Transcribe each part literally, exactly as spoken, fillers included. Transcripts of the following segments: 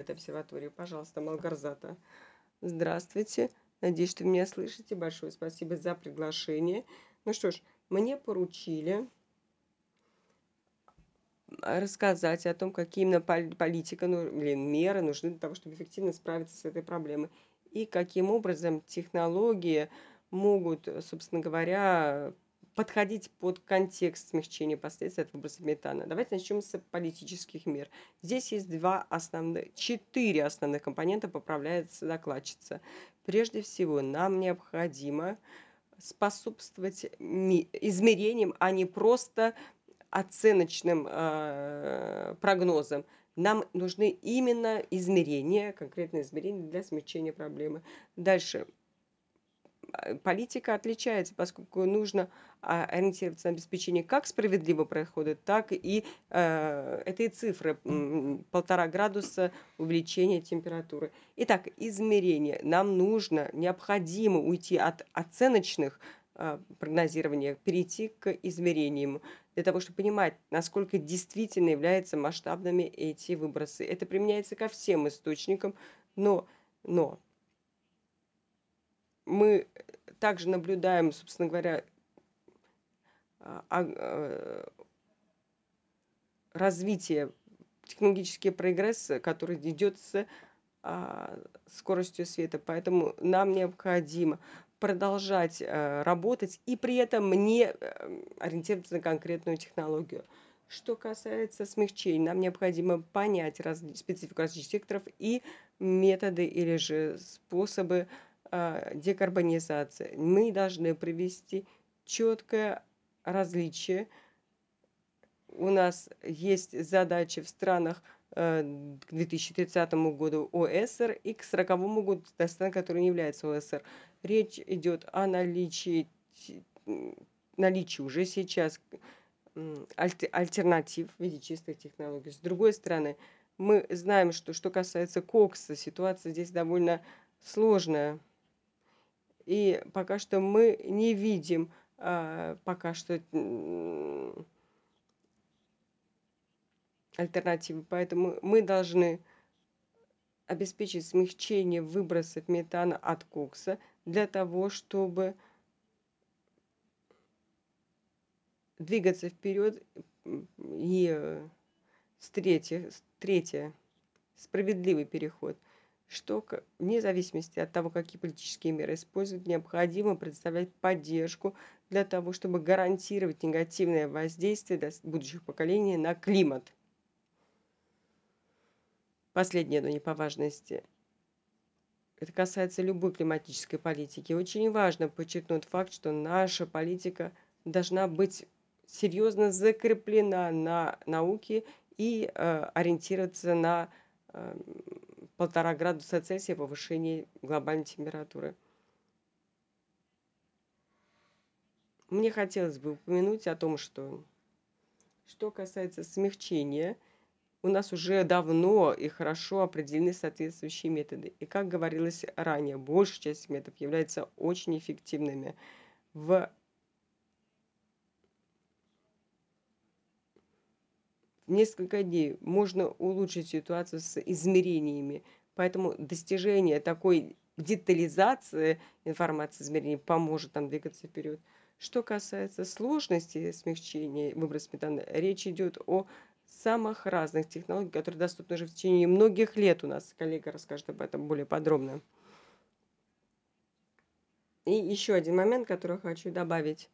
этой обсерватории. Пожалуйста, Малгорзата. Здравствуйте. Надеюсь, что вы меня слышите. Большое спасибо за приглашение. Ну что ж, мне поручили рассказать о том, какие именно политика, ну, блин, меры нужны для того, чтобы эффективно справиться с этой проблемой. И каким образом технологии могут, собственно говоря, подходить под контекст смягчения последствий от выброса метана. Давайте начнем с политических мер. Здесь есть два основных, четыре основных компонента, поправляется докладчица. Прежде всего, нам необходимо способствовать измерениям, а не просто оценочным э, прогнозам. Нам нужны именно измерения, конкретные измерения для смягчения проблемы. Дальше. Политика отличается, поскольку нужно ориентироваться на обеспечение как справедливого прохода, так и э, этой цифры полтора градуса увеличения температуры. Итак, измерения. Нам нужно, необходимо уйти от оценочных э, прогнозирования, перейти к измерениям, для того, чтобы понимать, насколько действительно являются масштабными эти выбросы. Это применяется ко всем источникам, но, но мы также наблюдаем, собственно говоря, развитие, технологический прогресс, который идет с скоростью света. Поэтому нам необходимо продолжать работать и при этом не ориентироваться на конкретную технологию. Что касается смягчения, нам необходимо понять раз, специфику различных секторов и методы или же способы э, декарбонизации. Мы должны провести четкое различие. У нас есть задачи в странах э, к две тысячи тридцатому году ОСР и к сороковому году стран, которые не являются ОСР. Речь идет о наличии, наличии уже сейчас альтернатив в виде чистых технологий. С другой стороны, мы знаем, что что касается кокса, ситуация здесь довольно сложная. И пока что мы не видим а, пока что альтернативы. Поэтому мы должны обеспечить смягчение выбросов метана от кокса для того, чтобы двигаться вперед. И с третье, третье, справедливый переход, что вне зависимости от того, какие политические меры используют, необходимо представлять поддержку для того, чтобы гарантировать негативное воздействие для будущих поколений на климат. Последнее, но не по важности. Это касается любой климатической политики. Очень важно подчеркнуть факт, что наша политика должна быть серьезно закреплена на науке и э, ориентироваться на э, полтора градуса Цельсия повышения глобальной температуры. Мне хотелось бы упомянуть о том, что что касается смягчения, у нас уже давно и хорошо определены соответствующие методы. И, как говорилось ранее, большая часть методов является очень эффективными. В несколько дней можно улучшить ситуацию с измерениями. Поэтому достижение такой детализации информации измерений поможет нам двигаться вперед. Что касается сложности смягчения выброса метана, речь идет о самых разных технологиях, которые доступны уже в течение многих лет. У нас коллега расскажет об этом более подробно. И еще один момент, который хочу добавить.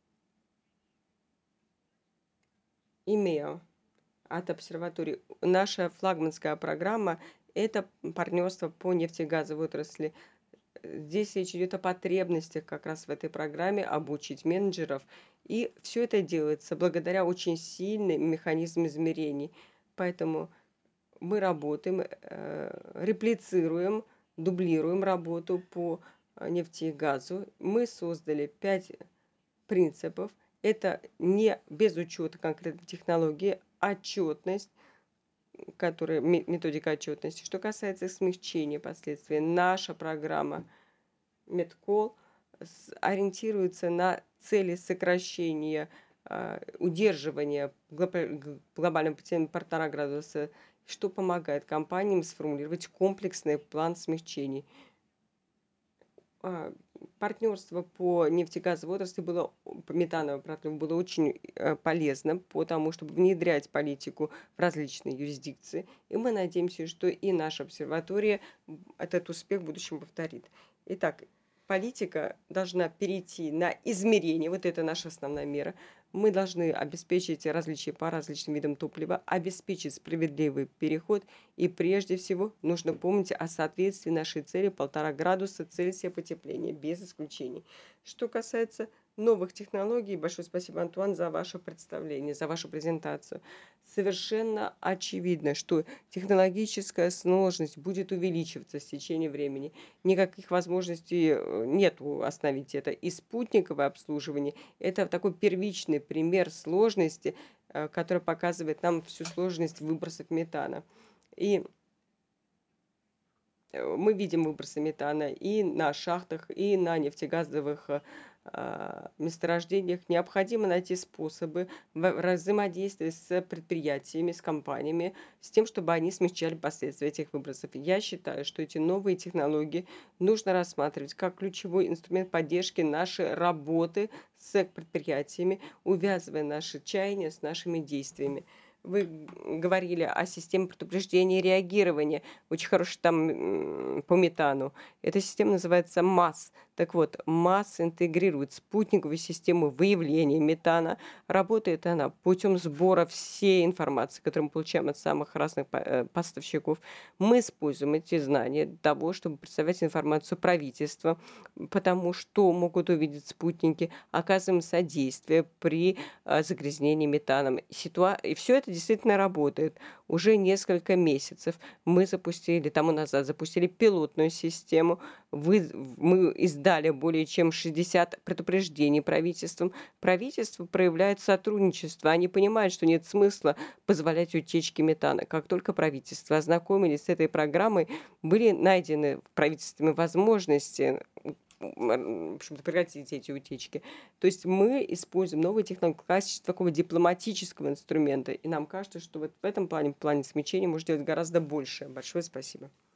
имео от обсерватории. Наша флагманская программа – это партнерство по нефтегазовой отрасли. Здесь речь идет о потребностях как раз в этой программе обучить менеджеров. И все это делается благодаря очень сильным механизмам измерений. Поэтому мы работаем, э, реплицируем, дублируем работу по нефти и газу. Мы создали пять принципов. Это не без учета конкретной технологии, отчетность, которая, методика отчетности. Что касается смягчения последствий, наша программа Медкол ориентируется на цели сокращения, удерживания глобального потепления полтора градуса что помогает компаниям сформулировать комплексный план смягчений. А, партнерство по нефтегазовой отрасли было, по метановой продлёнке было очень э, полезно по тому, чтобы внедрять политику в различные юрисдикции. И мы надеемся, что и наша обсерватория м, этот успех в будущем повторит. Итак, политика должна перейти на измерение, вот это наша основная мера. Мы должны обеспечить различия по различным видам топлива, обеспечить справедливый переход. И прежде всего нужно помнить о соответствии нашей цели полтора градуса Цельсия потепления, без исключений. Что касается новых технологий, большое спасибо, Антуан, за ваше представление, за вашу презентацию. Совершенно очевидно, что технологическая сложность будет увеличиваться с течением времени. Никаких возможностей э, нет остановить это. И спутниковое обслуживание– это такой первичный пример сложности, э, который показывает нам всю сложность выбросов метана. И э, мы видим выбросы метана и на шахтах, и на нефтегазовых э, а, месторождениях. Необходимо найти способы в- взаимодействия с предприятиями, с компаниями, с тем, чтобы они смягчали последствия этих выбросов. Я считаю, что эти новые технологии нужно рассматривать как ключевой инструмент поддержки нашей работы с предприятиями, увязывая наши чаяния с нашими действиями. Вы говорили о системе предупреждения и реагирования, очень хороший там м, по метану. Эта система называется МАС. Так вот, МАС интегрирует спутниковую систему выявления метана. Работает она путем сбора всей информации, которую мы получаем от самых разных по- э, поставщиков. Мы используем эти знания для того, чтобы представлять информацию правительству, потому что могут увидеть спутники, оказываем содействие при э, загрязнении метаном. Ситуа... И все это действительно работает. Уже несколько месяцев мы запустили, тому назад запустили пилотную систему. Вы... Мы издали более чем шестьдесят предупреждений правительством. Правительство проявляет сотрудничество. Они понимают, что нет смысла позволять утечки метана. Как только правительство ознакомились с этой программой, были найдены правительствами возможности м, в общем-то, прекратить эти утечки. То есть мы используем новые технологии в качестве такого дипломатического инструмента. И нам кажется, что вот в этом плане, в плане смягчения, можно делать гораздо больше. Большое спасибо.